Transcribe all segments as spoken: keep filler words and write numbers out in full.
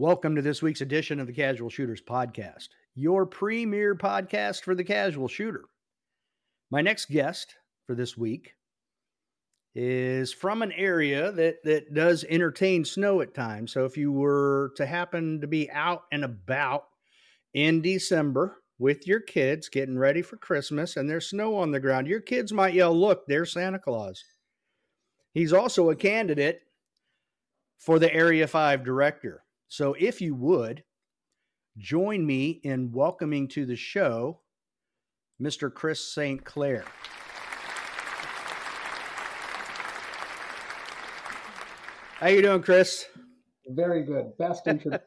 Welcome to this week's edition of the Casual Shooters Podcast, your premier podcast for the casual shooter. My next guest for this week is from an area that, that does entertain snow at times. So if you were to happen to be out and about in December with your kids getting ready for Christmas and there's snow on the ground, your kids might yell, "Look, there's Santa Claus." He's also a candidate for the Area five director. So if you would, join me in welcoming to the show Mister Chris Saint Clair. How you doing, Chris? Very good. Best introduction.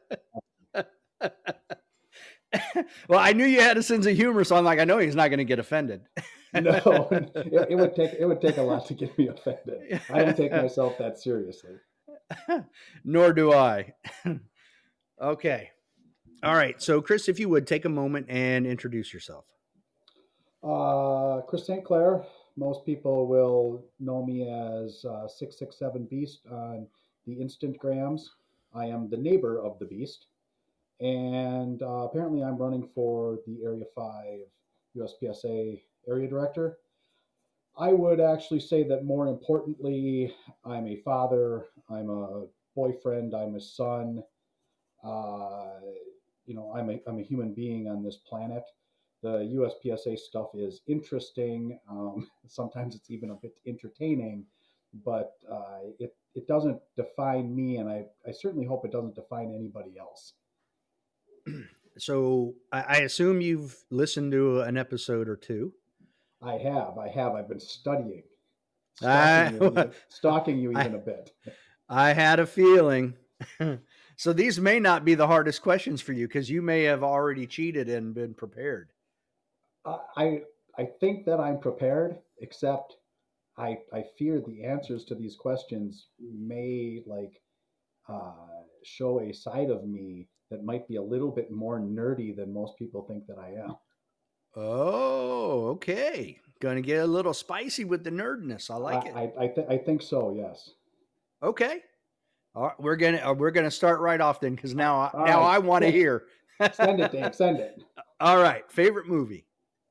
Well, I knew you had a sense of humor, so I'm like, I know he's not going to get offended. No, it, it would take it would take a lot to get me offended. I don't take myself that seriously. Nor do I. Okay. All right. So, Chris, if you would take a moment and introduce yourself. Uh, Chris Saint Clair. Most people will know me as uh, six six seven Beast on the Instagrams. I am the neighbor of the Beast. And uh, apparently I'm running for the Area five U S P S A area director. I would actually say that more importantly, I'm a father, I'm a boyfriend, I'm a son. Uh, you know, I'm a, I'm a human being on this planet. The U S P S A stuff is interesting. Um, sometimes it's even a bit entertaining, but uh, it, it doesn't define me, and I, I certainly hope it doesn't define anybody else. So I, I assume you've listened to an episode or two. I have. I have. I've been studying. I, Stalking you, even, stalking you even I, a bit. I had a feeling. So these may not be the hardest questions for you because you may have already cheated and been prepared. Uh, I I think that I'm prepared, except I I fear the answers to these questions may like uh, show a side of me that might be a little bit more nerdy than most people think that I am. Oh, okay. Gonna get a little spicy with the nerdness. I like I it. I, I, th- I think so. Yes. Okay. All right, we're gonna uh, we're gonna start right off then because now I, All now right. I want to hear. Send it, Dave. Send it. All right. Favorite movie?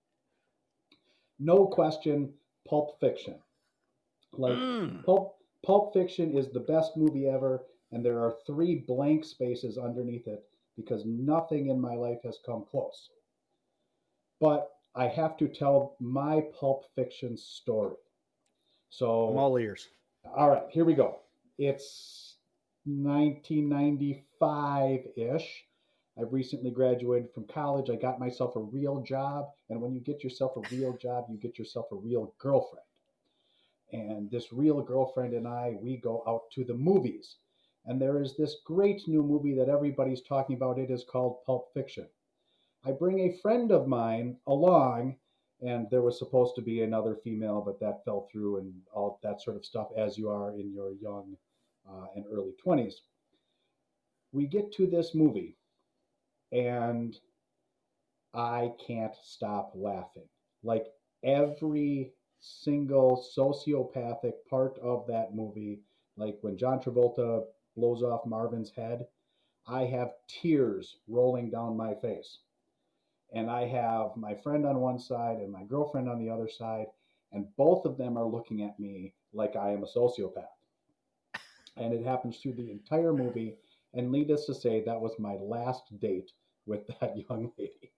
No question. Pulp Fiction. Like Mm. Pulp Pulp Fiction is the best movie ever, and there are three blank spaces underneath it because nothing in my life has come close. But I have to tell my Pulp Fiction story. So, I'm all ears. all right, here we go. It's nineteen ninety-five-ish. I've recently graduated from college. I got myself a real job, and when you get yourself a real job, you get yourself a real girlfriend. And this real girlfriend and I, we go out to the movies. And there is this great new movie that everybody's talking about. It is called Pulp Fiction. I bring a friend of mine along, and there was supposed to be another female, but that fell through and all that sort of stuff, as you are in your young uh, and early twenties. We get to this movie, and I can't stop laughing. Like every single sociopathic part of that movie, like when John Travolta blows off Marvin's head, I have tears rolling down my face. And I have my friend on one side and my girlfriend on the other side, and both of them are looking at me like I am a sociopath. And it happens through the entire movie, and needless to say, that was my last date with that young lady.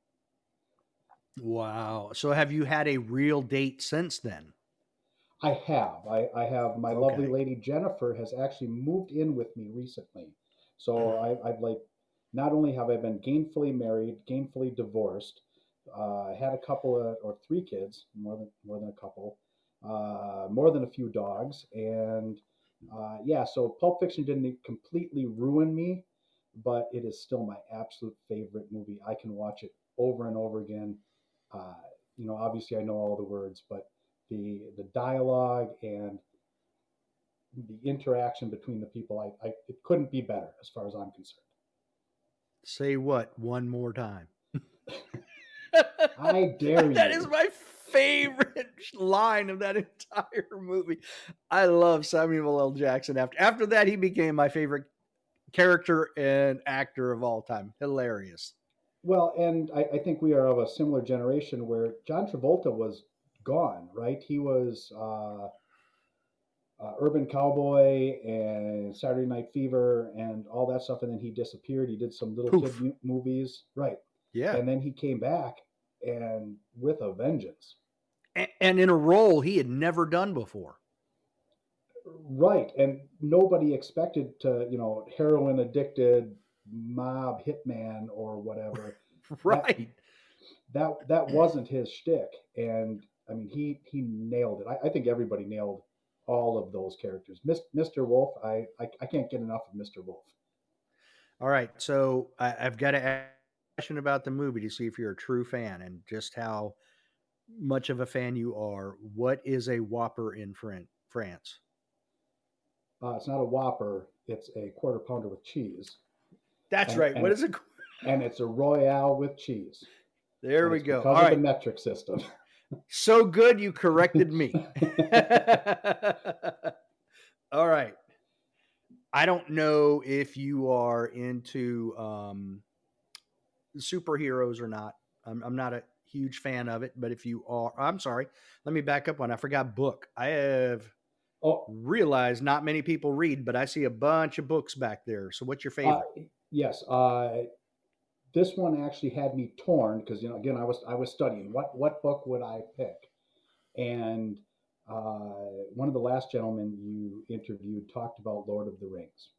Wow. So have you had a real date since then? I have. I, I have my Okay. lovely lady Jennifer has actually moved in with me recently. So I, I've like, not only have I been gainfully married, gainfully divorced, uh, I had a couple of, or three kids, more than more than a couple, uh, more than a few dogs, and uh, yeah. So Pulp Fiction didn't completely ruin me, but it is still my absolute favorite movie. I can watch it over and over again. Uh, you know, obviously I know all the words, but the the dialogue and the interaction between the people, I, I it couldn't be better as far as I'm concerned. Say what one more time? I dare you. That is my favorite line of that entire movie. I love Samuel L. Jackson. After after that, he became my favorite character and actor of all time. Hilarious. Well, and I, I think we are of a similar generation where John Travolta was gone, right? He was uh, uh, Urban Cowboy and Saturday Night Fever and all that stuff, and then he disappeared. He did some little kid Poof. mu- movies, right? Yeah. And then he came back and with a vengeance. A- and in a role he had never done before. Right. And nobody expected to, you know, heroin addicted mob hitman or whatever. That Right. that that wasn't his shtick. And I mean he he nailed it. I, I think everybody nailed all of those characters. Mis- mister Wolf, I, I I can't get enough of mister Wolf. All right. So I, I've got to ask a question about the movie to see if you're a true fan and just how much of a fan you are. What is a Whopper in Fran- France? Uh, it's not a Whopper, it's a quarter pounder with cheese. That's And right. and What it is it? and it's a Royale with cheese. There And we it's go. because All of the right. metric system. So good you corrected me. All right. I don't know if you are into um, superheroes or not. I'm, I'm not a huge fan of it, but if you are, I'm sorry. Let me back up one. I forgot book. I have Oh, realized not many people read, but I see a bunch of books back there. So, what's your uh, favorite? yes. Uh, this one actually had me torn because you know again I was I was studying what what book would I pick, and uh, one of the last gentlemen you interviewed talked about Lord of the Rings,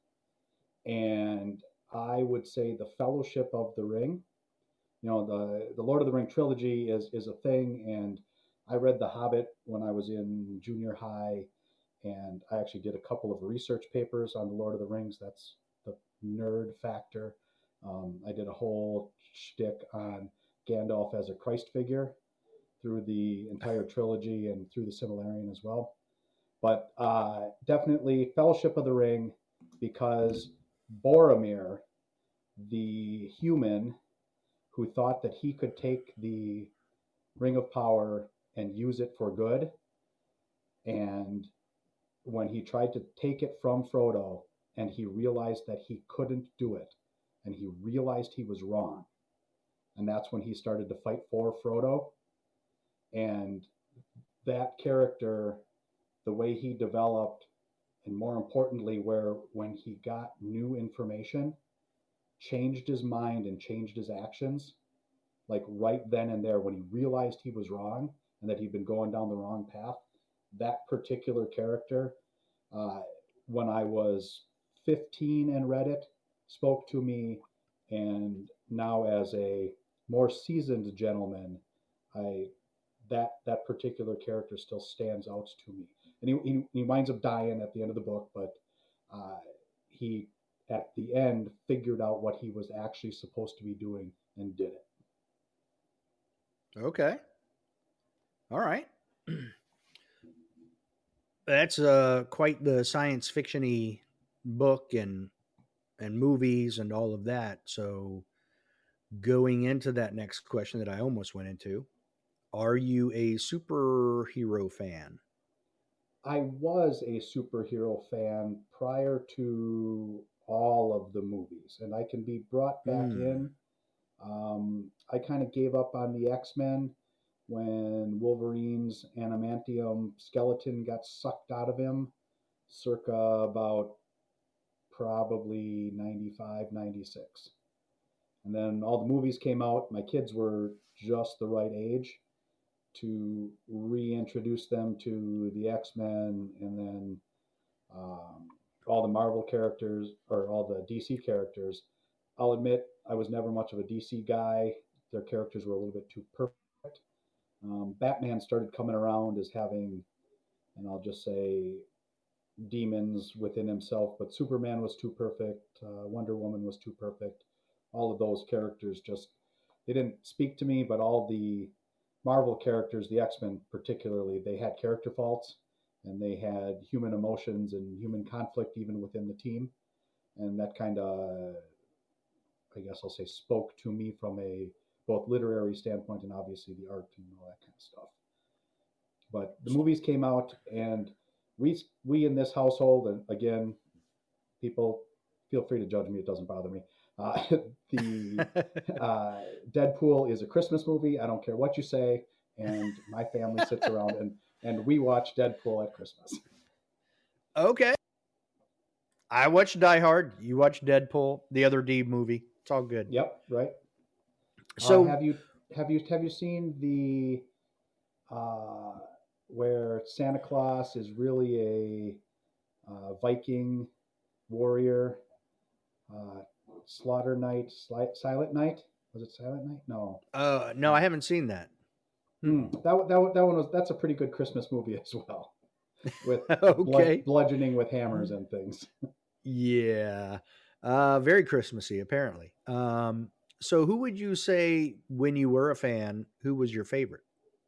and I would say the Fellowship of the Ring. You know the the Lord of the Ring trilogy is is a thing, and I read The Hobbit when I was in junior high, and I actually did a couple of research papers on the Lord of the Rings. That's the nerd factor. Um, I did a whole shtick on Gandalf as a Christ figure through the entire trilogy and through the Silmarillion as well. But uh, definitely Fellowship of the Ring because Boromir, the human who thought that he could take the Ring of Power and use it for good, and when he tried to take it from Frodo and he realized that he couldn't do it and he realized he was wrong. And that's when he started to fight for Frodo. And that character, the way he developed, and more importantly, where when he got new information, changed his mind and changed his actions, like right then and there, when he realized he was wrong and that he'd been going down the wrong path, that particular character, uh, when I was fifteen and read it, spoke to me. And now, as a more seasoned gentleman, I that that particular character still stands out to me. And he, he, he winds up dying at the end of the book, but uh, he at the end figured out what he was actually supposed to be doing and did it. Okay. All right. That's uh, quite the science fiction-y book and and movies and all of that. So, going into that next question that I almost went into, are you a superhero fan? I was a superhero fan prior to all of the movies, and I can be brought back Hmm. in. Um, I kind of gave up on the X Men when Wolverine's adamantium skeleton got sucked out of him, circa about probably ninety-five, ninety-six. And then all the movies came out. My kids were just the right age to reintroduce them to the X Men, and then um, all the Marvel characters or all the D C characters. I'll admit I was never much of a D C guy. Their characters were a little bit too perfect. Um, Batman started coming around as having, and I'll just say, demons within himself, but Superman was too perfect. Uh, Wonder Woman was too perfect. All of those characters just, they didn't speak to me, but all the Marvel characters, the X Men particularly, they had character faults and they had human emotions and human conflict even within the team. And that kind of, I guess I'll say, spoke to me from a both literary standpoint and obviously the art and all that kind of stuff. But the movies came out, and we we in this household, and again, people feel free to judge me. It doesn't bother me. Uh, the uh, Deadpool is a Christmas movie. I don't care what you say. And my family sits around and, and we watch Deadpool at Christmas. Okay. I watched Die Hard. You watched Deadpool, the other D movie. It's all good. Yep, right. So uh, have you have you have you seen the uh, where Santa Claus is really a uh, Viking warrior? Uh, Slaughter Night, Sli- Silent Night. Was it Silent Night? No. uh no, Uh, I haven't seen that. hmm, that that that one was that's a pretty good Christmas movie as well, with blood, Okay. bludgeoning with hammers and things. Yeah. Uh very Christmassy apparently. Um so who would you say when you were a fan, who was your favorite?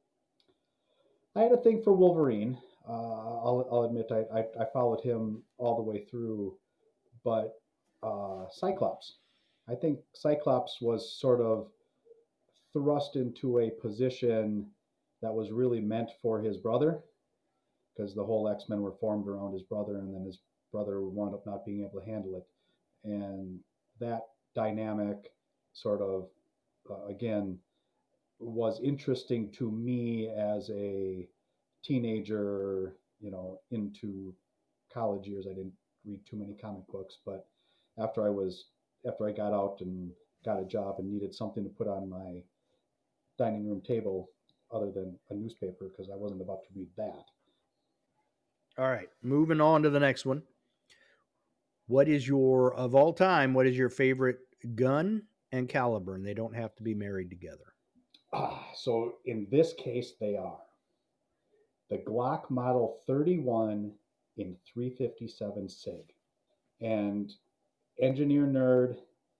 I had a thing for Wolverine. Uh, I'll, I'll admit I, I, I followed him all the way through, but uh, Cyclops. I think Cyclops was sort of thrust into a position that was really meant for his brother, because the whole X Men were formed around his brother, and then his brother wound up not being able to handle it. And that dynamic sort of, uh, again, was interesting to me as a teenager, you know, into college years. I didn't read too many comic books, but after I was after I got out and got a job and needed something to put on my dining room table other than a newspaper, because I wasn't about to read that. All right, moving on to the next one. What is your of all time, what is your favorite gun and caliber? And they don't have to be married together. Ah, so in this case, they are the Glock Model thirty-one in three fifty-seven SIG. And engineer nerd,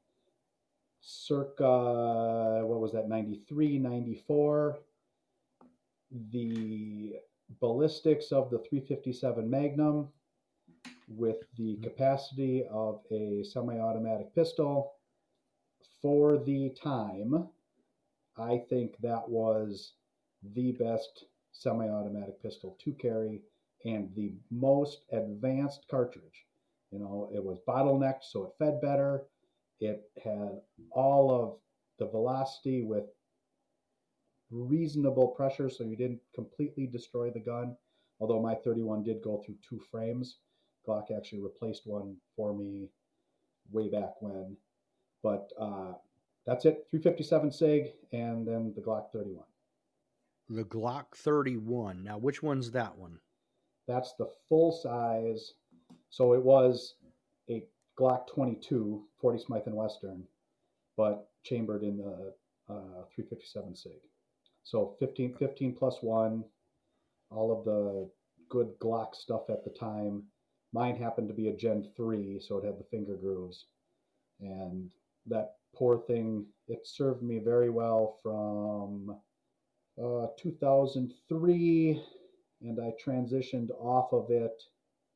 circa, what was that, ninety-three, ninety-four. The ballistics of the three fifty-seven Magnum with the capacity of a semi-automatic pistol for the time. I think that was the best semi-automatic pistol to carry and the most advanced cartridge. You know, it was bottlenecked, so it fed better. It had all of the velocity with reasonable pressure, so you didn't completely destroy the gun. Although my thirty-one did go through two frames. Glock actually replaced one for me way back when. But uh, that's it, three fifty-seven SIG, and then the Glock thirty-one. The Glock thirty-one. Now, which one's that one? That's the full size. So it was a Glock twenty-two, forty Smythe and Western, but chambered in the uh, three fifty-seven SIG. So fifteen, fifteen plus one, all of the good Glock stuff at the time. Mine happened to be a Gen three, so it had the finger grooves. And that poor thing, it served me very well from uh, two thousand three, and I transitioned off of it,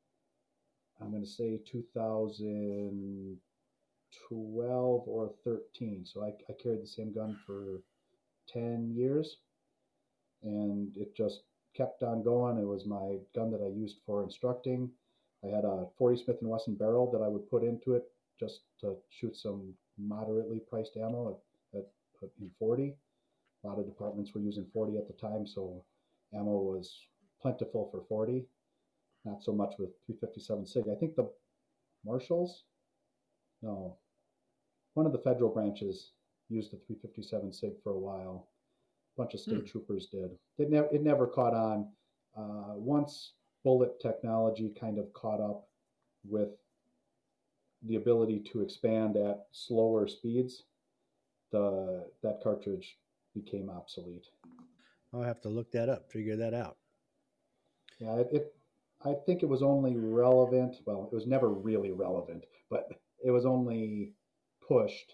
I'm going to say two thousand twelve or thirteen. So I, I carried the same gun for ten years, and it just kept on going. It was my gun that I used for instructing. I had a forty Smith and Wesson barrel that I would put into it just to shoot some moderately priced ammo at, at in forty. A lot of departments were using forty at the time, so ammo was plentiful for forty. Not so much with three fifty-seven SIG. I think the Marshals, no, one of the federal branches used the three fifty-seven SIG for a while. A bunch of state hmm. troopers did. It, ne- it never caught on. Uh, once bullet technology kind of caught up with the ability to expand at slower speeds, the that cartridge became obsolete. I'll have to look that up, figure that out. Yeah, it, it I think it was only relevant. Well, it was never really relevant, but it was only pushed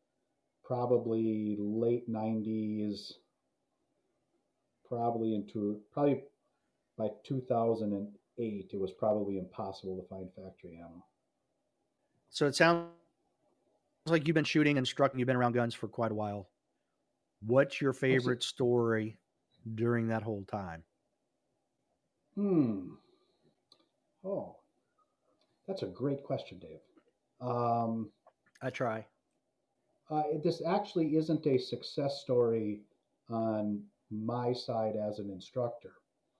probably late nineties, probably into probably by two thousand eight. It was probably impossible to find factory ammo. So it sounds like you've been shooting and instructing. You've been around guns for quite a while. What's your favorite story during that whole time? Hmm. Oh, that's a great question, Dave. Um, I try. uh, this actually isn't a success story on my side as an instructor.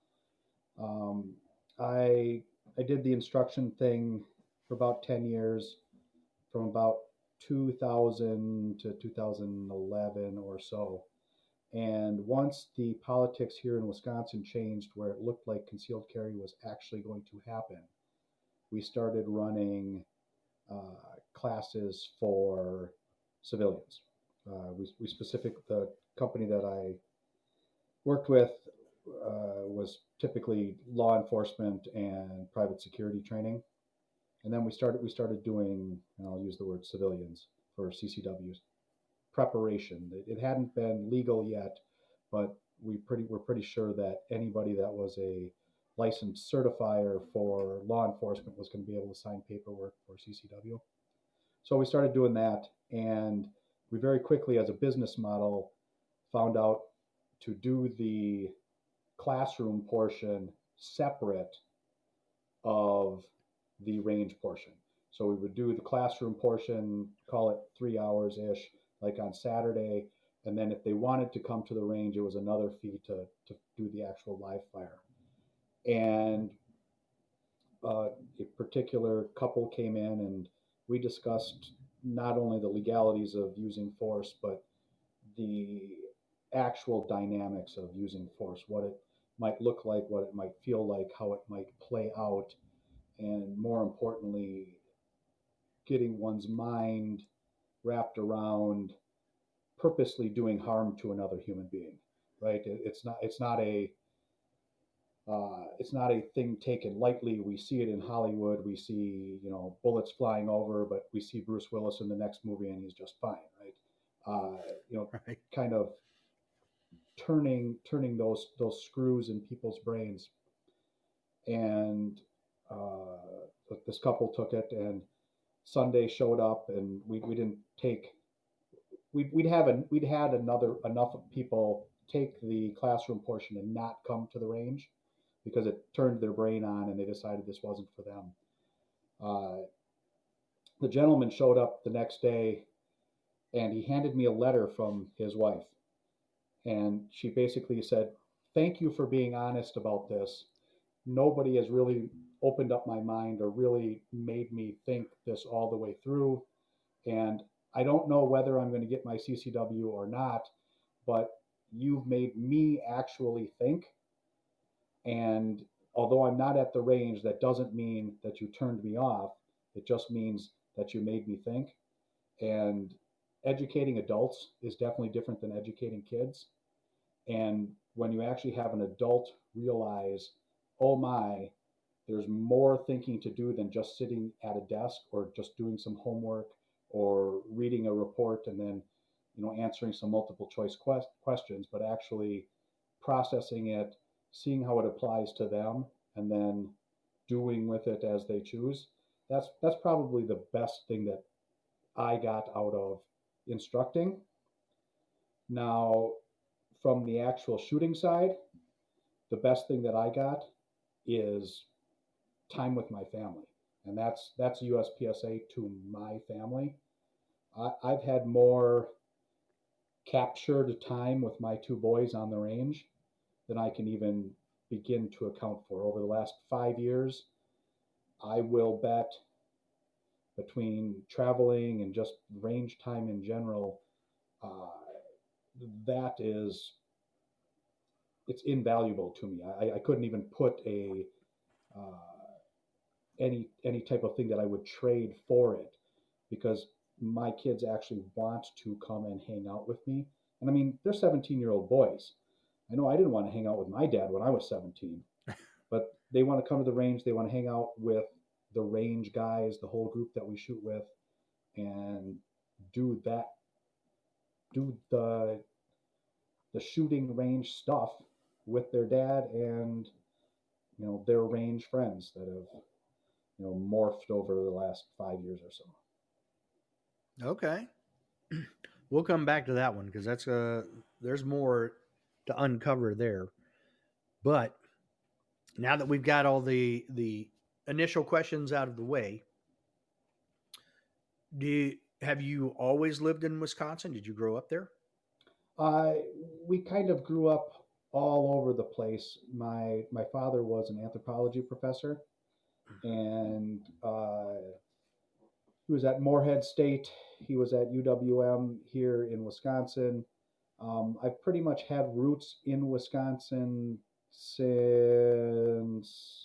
Um, I I did the instruction thing for about ten years, from about two thousand to two thousand eleven or so. And once the politics here in Wisconsin changed, where it looked like concealed carry was actually going to happen, we started running uh, classes for civilians. Uh, we, we specific the company that I worked with uh, was typically law enforcement and private security training, and then we started we started doing, and I'll use the word civilians for C C Ws preparation. It, it hadn't been legal yet, but we pretty we're pretty sure that anybody that was a licensed certifier for law enforcement was going to be able to sign paperwork for C C W. So we started doing that, and we very quickly, as a business model, found out to do the classroom portion separate of the range portion. So we would do the classroom portion, call it three hours ish, like on Saturday. And then if they wanted to come to the range, it was another fee to, to do the actual live fire. And uh, a particular couple came in, and we discussed not only the legalities of using force, but the actual dynamics of using force, what it might look like, what it might feel like, how it might play out, and more importantly, getting one's mind wrapped around purposely doing harm to another human being. Right? It's not. It's not a. Uh, it's not a thing taken lightly. We see it in Hollywood. We see, you know, bullets flying over, but we see Bruce Willis in the next movie and he's just fine, right? Uh, you know, right. kind of turning turning those those screws in people's brains. And uh, this couple took it, and Sunday showed up, and we, we didn't take. We'd, we'd have a, we'd had another enough people take the classroom portion and not come to the range, because it turned their brain on and they decided this wasn't for them. Uh, the gentleman showed up the next day, and he handed me a letter from his wife. And she basically said, "Thank you for being honest about this. Nobody has really opened up my mind or really made me think this all the way through. And I don't know whether I'm going to get my C C W or not, but you've made me actually think. And although I'm not at the range, that doesn't mean that you turned me off. It just means that you made me think." And educating adults is definitely different than educating kids. And when you actually have an adult realize, oh my, there's more thinking to do than just sitting at a desk or just doing some homework or reading a report and then, you know, answering some multiple choice quest- questions, but actually processing it, seeing how it applies to them, and then doing with it as they choose. That's that's probably the best thing that I got out of instructing. Now, from the actual shooting side, the best thing that I got is time with my family, and that's that's U S P S A to my family. I, I've had more captured time with my two boys on the range than I can even begin to account for. Over the last five years, I will bet, between traveling and just range time in general, uh, that is, it's invaluable to me. I, I couldn't even put a uh, any any type of thing that I would trade for it, because my kids actually want to come and hang out with me. And I mean, they're seventeen year old boys. I know I didn't want to hang out with my dad when I was seventeen, but they want to come to the range. They want to hang out with the range guys, the whole group that we shoot with, and do that, do the the shooting range stuff with their dad and, you know, their range friends that have, you know, morphed over the last five years or so. Okay. We'll come back to that one because that's uh there's more to uncover there. But now that we've got all the the initial questions out of the way, Do you, have you always lived in Wisconsin? Did you grow up there? Uh, we kind of grew up all over the place. My my father was an anthropology professor, and uh, he was at Morehead State. He was at U W M here in Wisconsin. Um, I've pretty much had roots in Wisconsin since,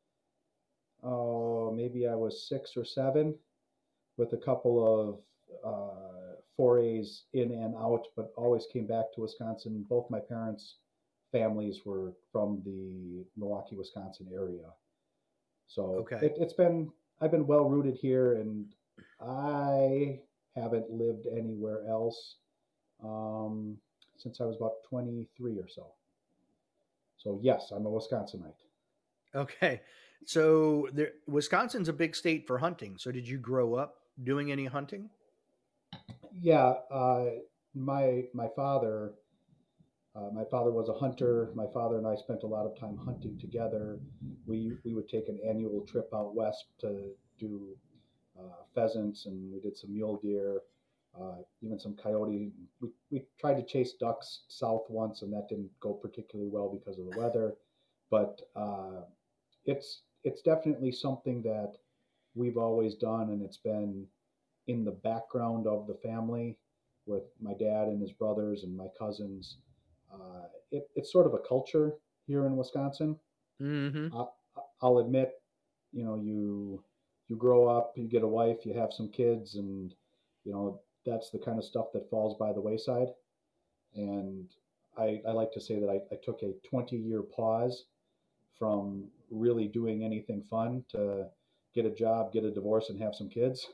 oh, maybe I was six or seven, with a couple of uh, forays in and out, but always came back to Wisconsin. Both my parents' families were from the Milwaukee, Wisconsin area. So Okay. it, it's been, I've been well rooted here, and I haven't lived anywhere else um, since I was about twenty-three or so. So yes, I'm a Wisconsinite. Okay. So there, Wisconsin's a big state for hunting. So did you grow up doing any hunting? Yeah, uh, my my father uh, my father was a hunter. My father and I spent a lot of time hunting together. We we would take an annual trip out west to do uh, pheasants, and we did some mule deer, uh, even some coyote. We, we tried to chase ducks south once, and that didn't go particularly well because of the weather. But uh, it's it's definitely something that we've always done, and it's been in the background of the family with my dad and his brothers and my cousins. Uh, it, it's sort of a culture here in Wisconsin. Mm-hmm. I, I'll admit, you know, you you grow up, you get a wife, you have some kids, and you know that's the kind of stuff that falls by the wayside. And I, I like to say that I, I took a twenty year pause from really doing anything fun to get a job, get a divorce, and have some kids.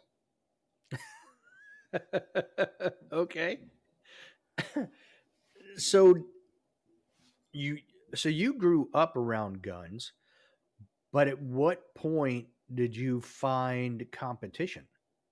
Okay. So you so you grew up around guns, but at what point did you find competition?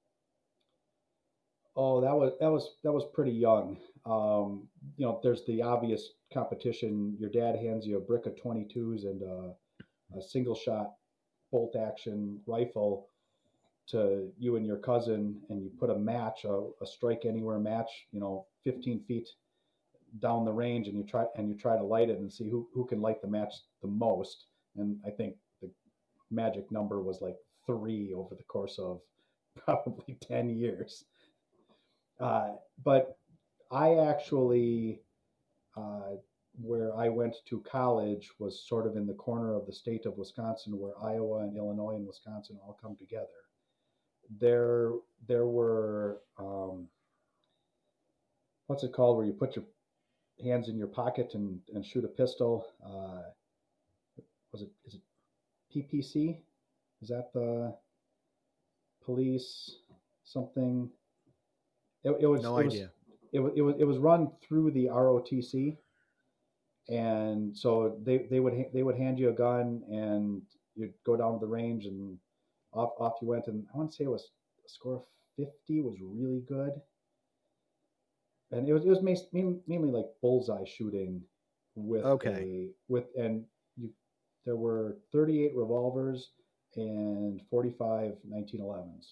Oh, that was that was that was pretty young. Um, you know, there's the obvious competition. Your dad hands you a brick of twenty-twos and a, a single shot bolt action rifle to you and your cousin, and you put a match, a, a strike anywhere match, you know, fifteen feet down the range, and you try and you try to light it and see who, who can light the match the most. And I think the magic number was like three over the course of probably ten years. Uh, but I actually, uh, where I went to college was sort of in the corner of the state of Wisconsin where Iowa and Illinois and Wisconsin all come together. There, there were, um, what's it called, where you put your hands in your pocket and, and shoot a pistol. Uh, was it, is it P P C? Is that the police something? It, it was, No it was, idea. it, was, it was, it was run through the R O T C, and so they they would they would hand you a gun, and you'd go down to the range, and off off you went. And I want to say it was a score of fifty was really good, and it was it was mainly, mainly like bullseye shooting with Okay. a with and you there were thirty-eight revolvers and forty-five nineteen elevens,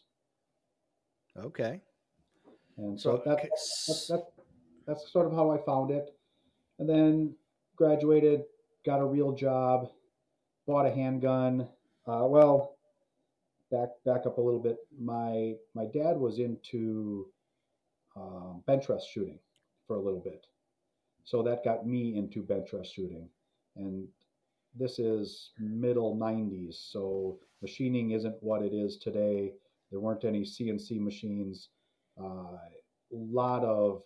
Okay. and So so that okay, that, s- that that's sort of how I found it. And then graduated, got a real job, bought a handgun. Uh, well, back back up a little bit. My my dad was into um, bench rest shooting for a little bit, so that got me into bench rest shooting. And this is middle nineties, so machining isn't what it is today. There weren't any C N C machines. A uh, lot of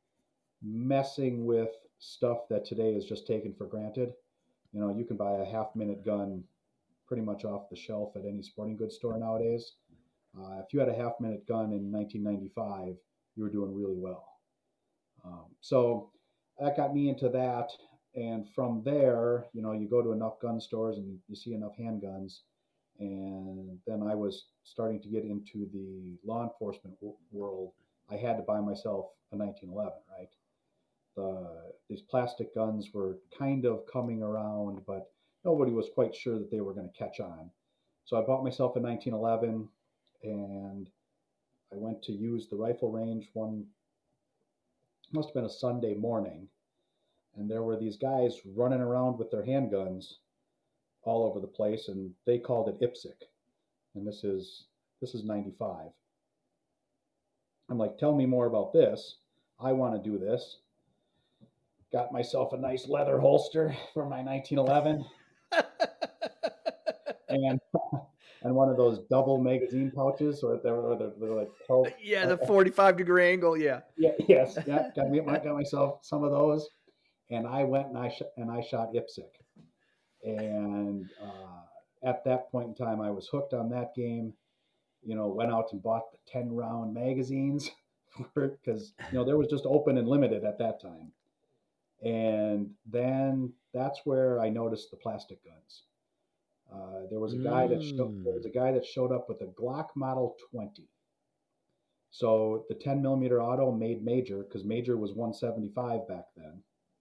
messing with stuff that today is just taken for granted. You know, you can buy a half minute gun pretty much off the shelf at any sporting goods store nowadays. Uh, if you had a half minute gun in nineteen ninety-five, you were doing really well. Um, so that got me into that. And from there, you know, you go to enough gun stores and you see enough handguns. And then I was starting to get into the law enforcement w- world. I had to buy myself a nineteen eleven, right? The, these plastic guns were kind of coming around, but nobody was quite sure that they were going to catch on. So I bought myself a nineteen eleven, and I went to use the rifle range one, must have been a Sunday morning, and there were these guys running around with their handguns all over the place, and they called it I P S C. And this is this is ninety-five. I'm like, tell me more about this. I want to do this. Got myself a nice leather holster for my nineteen eleven. and and one of those double magazine pouches, or they're, or they're, they're like twelve. Yeah, the forty-five degree angle. Yeah. Yeah. Yes. Yeah. Got me. Got myself some of those, and I went and I sh- and I shot I P S C. And uh, at that point in time, I was hooked on that game. You know, went out and bought the ten round magazines because you know there was just open and limited at that time. And then that's where I noticed the plastic guns. Uh, there was a guy that showed, there was a guy that showed up with a Glock Model twenty. So the ten millimeter auto made major, because major was one seventy-five back then,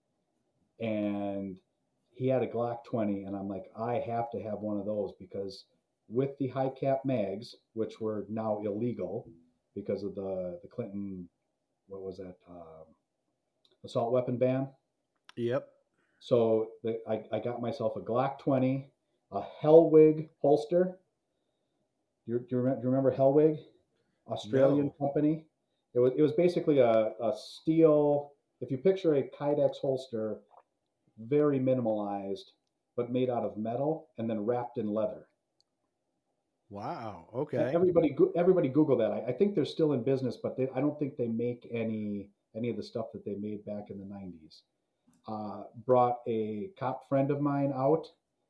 and he had a Glock twenty, and I'm like, I have to have one of those, because with the high cap mags, which were now illegal because of the the Clinton, what was that, um, assault weapon ban. Yep. So the, I, I got myself a Glock twenty, a Hellwig holster. Do you, do you, remember, do you remember Hellwig? Australian No. company. It was it was basically a, a steel. If you picture a Kydex holster, very minimalized, but made out of metal and then wrapped in leather. Wow. Okay. Everybody, everybody, Google that. I, I think they're still in business, but they, I don't think they make any any of the stuff that they made back in the nineties. Uh, brought a cop friend of mine out,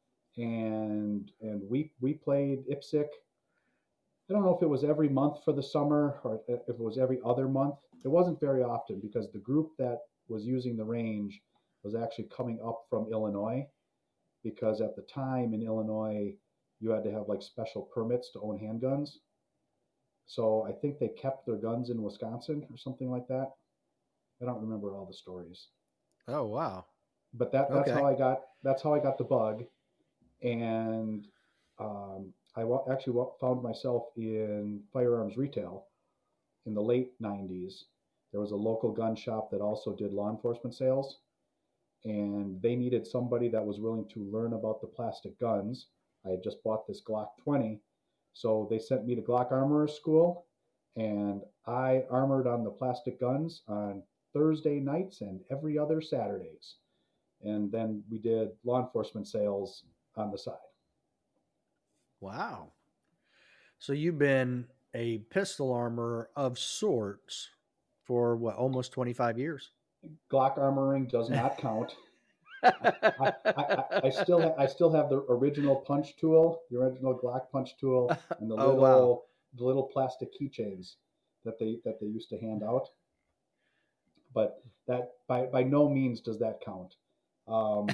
and and we we played I P S C. I don't know if it was every month for the summer or if it was every other month. It wasn't very often, because the group that was using the range was actually coming up from Illinois, because at the time in Illinois, you had to have like special permits to own handguns. So I think they kept their guns in Wisconsin or something like that. I don't remember all the stories. Oh, wow. But that that's Okay. how I got that's how I got the bug. And um, I wa- actually wa- found myself in firearms retail in the late nineties. There was a local gun shop that also did law enforcement sales, and they needed somebody that was willing to learn about the plastic guns. I had just bought this Glock twenty, so they sent me to Glock Armorer School, and I armored on the plastic guns on Thursday nights and every other Saturdays. And then we did law enforcement sales on the side. Wow. So you've been a pistol armorer of sorts for what, almost twenty-five years? Glock armoring does not count. I, I, I, I still ha- I still have the original punch tool, the original Glock punch tool, and the Oh, little wow. the little plastic keychains that they that they used to hand out. But that by by no means does that count. Um,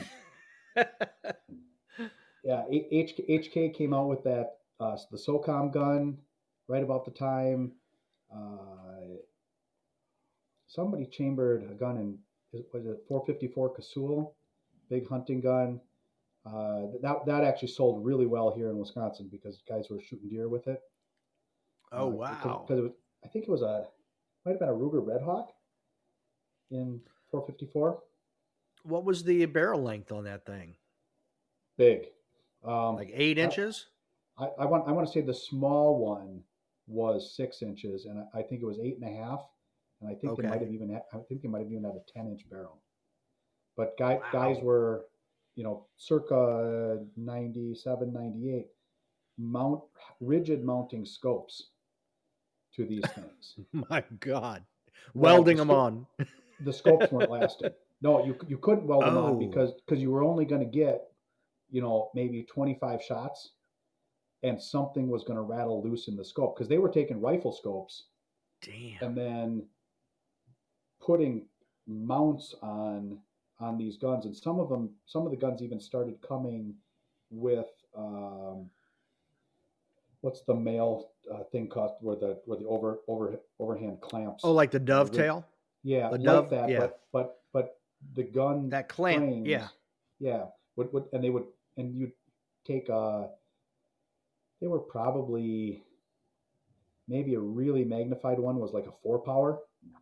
yeah, H, HK came out with that uh, the SOCOM gun right about the time. Uh, somebody chambered a gun in, was it four fifty-four Casull, big hunting gun. Uh, that that actually sold really well here in Wisconsin because guys were shooting deer with it. Oh, Uh, because wow. because it was, I think it was a, might have been a Ruger Red Hawk in four fifty-four. What was the barrel length on that thing? Big. Um, Like eight I, inches? I, I want I want to say the small one was six inches, and I, I think it was eight and a half, and I think they might Okay. have even had, I think they might have even had a ten inch barrel. But guy, guys Wow. were, you know, circa ninety-seven, ninety-eight, mount rigid mounting scopes to these things. My God. Well, the Welding them scope on. the scopes weren't lasting. No, you you couldn't weld them on Oh, because because you were only going to get, you know, maybe twenty-five shots, and something was going to rattle loose in the scope, because they were taking rifle scopes damn. and then putting mounts on on these guns, and some of them some of the guns even started coming with um, what's the male uh, thing called, where the where the over over overhand Oh, clamps, like the uh, the rig, dovetail? yeah, The like dove? that, Yeah. but but but the gun That clamp. Yeah. frames, yeah, would, would and they would, and you'd take uh they were probably maybe a really magnified one was like a four power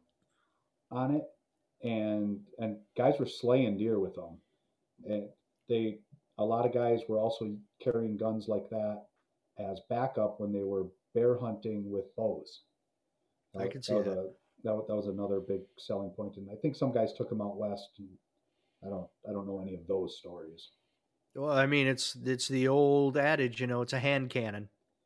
on it, and and guys were slaying deer with them. And they a lot of guys were also carrying guns like that as backup when they were bear hunting with bows. I That, can that see was that. a that, wa- that was another big selling point, and I think some guys took them out west. And I don't I don't know any of those stories. Well, I mean, it's it's the old adage, you know, it's a hand cannon.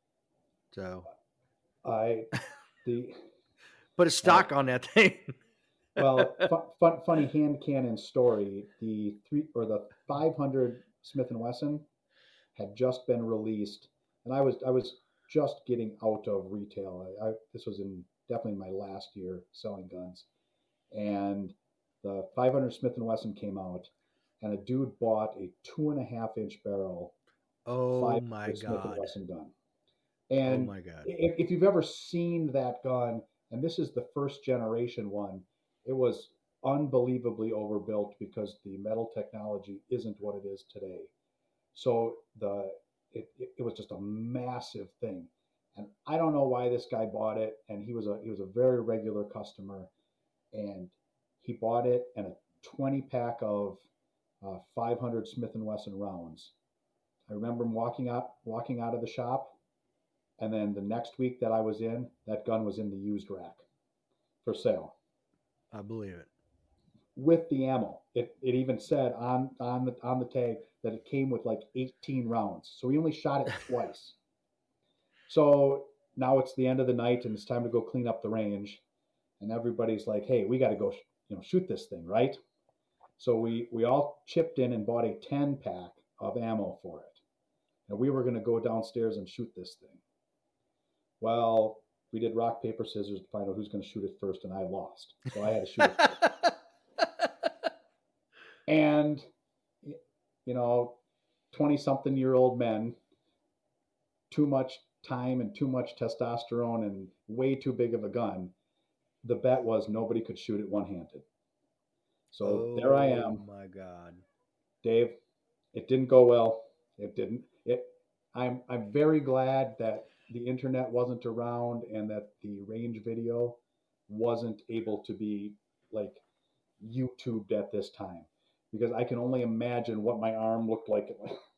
So I the put a uh, stock on that thing. well, fun, fun, funny hand cannon story. The three or the five hundred Smith and Wesson had just been released, and I was I was just getting out of retail. I, I, this was in definitely my last year selling guns, and the five hundred Smith and Wesson came out, and a dude bought a two and a half inch barrel Oh my five hundred Smith and God. Wesson gun. Oh And my God. if, if you've ever seen that gun, and this is the first generation one, it was unbelievably overbuilt because the metal technology isn't what it is today. So the it, it, it was just a massive thing. And I don't know why this guy bought it. And he was a he was a very regular customer. And he bought it and a twenty pack of uh, five hundred Smith and Wesson rounds. I remember him walking out walking out of the shop, and then the next week that I was in, that gun was in the used rack for sale I believe it. with the ammo. It, it even said on on the on the tag that it came with like eighteen rounds. So he only shot it twice. So now it's the end of the night and it's time to go clean up the range. And everybody's like, "Hey, we got to go, you know, shoot this thing, right?" So we we all chipped in and bought a ten pack of ammo for it, and we were going to go downstairs and shoot this thing. Well, we did rock paper scissors to find out who's going to shoot it first, and I lost, so I had to shoot it first. And you know, twenty something year old men, too much time and too much testosterone and way too big of a gun. The bet was nobody could shoot it one handed. So there I Oh am, my God. Dave. It didn't go well. It didn't. It. I'm. I'm very glad that the internet wasn't around and that the range video wasn't able to be like YouTubed at this time, because I can only imagine what my arm looked like.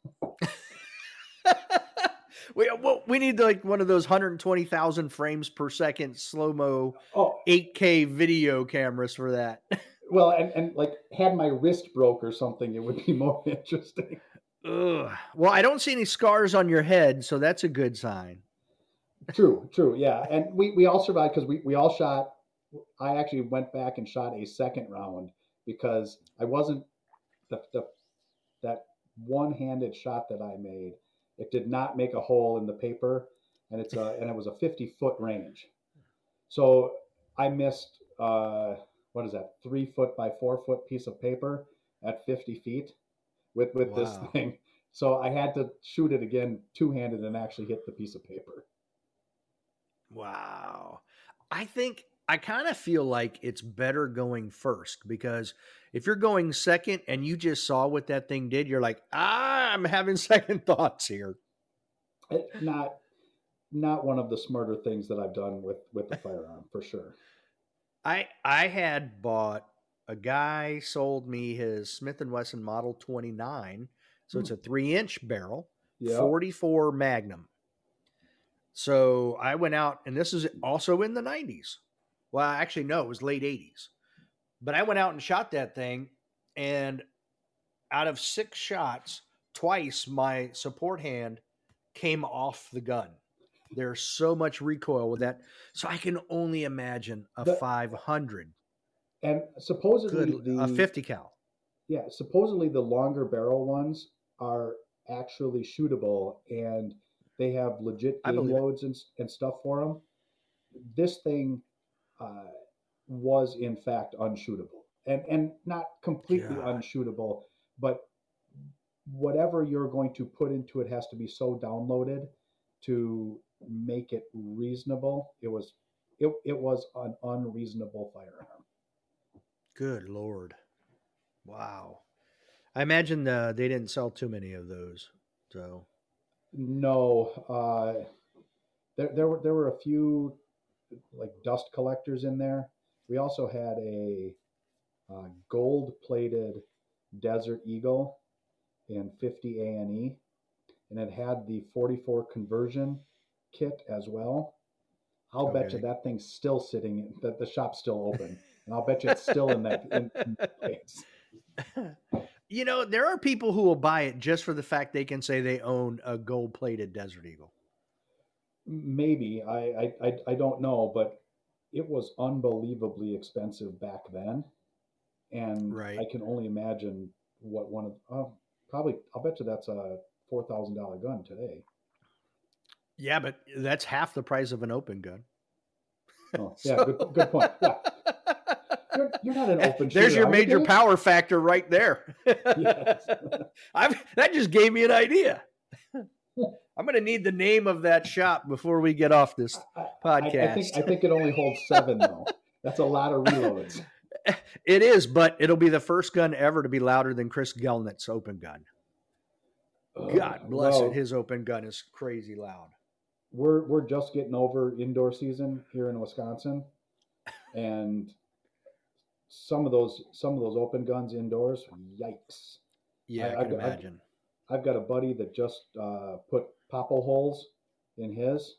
we well, we need like one of those one hundred twenty thousand frames per second slow mo Oh, eight K video cameras for that. well, and, and like had my wrist broke or something, it would be more interesting. Ugh. Well, I don't see any scars on your head, so that's a good sign. True, true, yeah. And we, we all survived because we, we all shot. I actually went back and shot a second round because I wasn't the, the that one-handed shot that I made. It did not make a hole in the paper, and it's a and it was a fifty foot range. So I missed uh, what is that? Three foot by four foot piece of paper at fifty feet with with this Wow. thing. So I had to shoot it again two handed and actually hit the piece of paper. Wow. I think I kind of feel like it's better going first because if you're going second and you just saw what that thing did, you're like, ah, I'm having second thoughts here. It, not not one of the smarter things that I've done with with the firearm for sure. I I had bought a guy sold me his Smith and Wesson Model twenty-nine, so Hmm. it's a three inch barrel, Yeah. forty-four Magnum. So I went out, and this is also in the nineties. Well, actually, no, it was late eighties. But I went out and shot that thing, and out of six shots, twice my support hand came off the gun. There's so much recoil with that. So I can only imagine a The five hundred. and supposedly Good, a the fifty cal. yeah supposedly the longer barrel ones are actually shootable and they have legit I game believe it. loads and, and stuff for them. This thing uh, was in fact unshootable, and and not completely God, unshootable, but whatever you're going to put into it has to be so downloaded to make it reasonable. It was it, it was an unreasonable firearm. good Lord. Wow. I imagine uh, they didn't sell too many of those. So, No, uh, there there were there were a few like dust collectors in there. We also had a uh, gold plated Desert Eagle in fifty A N E, and it had the forty-four conversion kit as well. I'll bet you Okay. that thing's still sitting in that the shop's still open, and I'll bet you it's still in that in, in that place. You know, there are people who will buy it just for the fact they can say they own a gold plated Desert Eagle. Maybe I, I I I don't know, but it was unbelievably expensive back then, and Right. I can only imagine what one of uh, probably I'll bet you that's a four thousand dollar gun today. Yeah, but that's half the price of an open gun. Oh yeah, good good point. Yeah, you're you're not an open shooter. There's your are major you, Dave? power factor right there. Yes. I've, that just gave me an idea. I'm going to need the name of that shop before we get off this I, podcast. I, I think I think it only holds seven though. That's a lot of reloads. It is, but it'll be the first gun ever to be louder than Chris Gelnett's open gun. God bless well, it. His open gun is crazy loud. We're we're just getting over indoor season here in Wisconsin, and some of those some of those open guns indoors, yikes! Yeah, I, I, I can I've, imagine. I've, I've got a buddy that just uh, put popple holes in his,